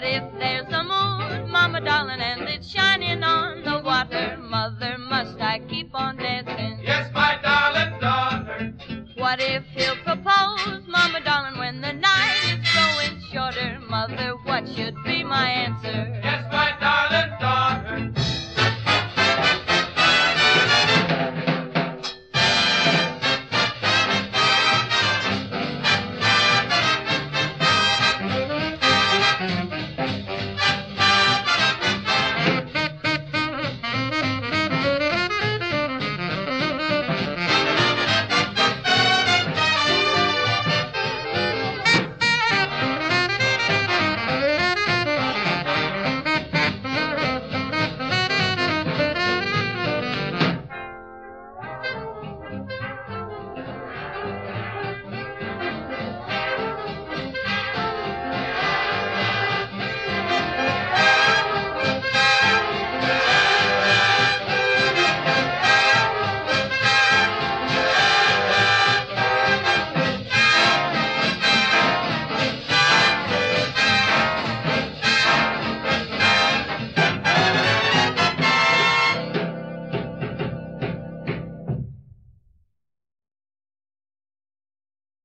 What if there's a moon, Mama darling, and it's shining on the water? Mother, must I keep on dancing? Yes, my darling daughter. What if he'll propose, Mama darling, when the night is growing shorter? Mother, what should be my answer?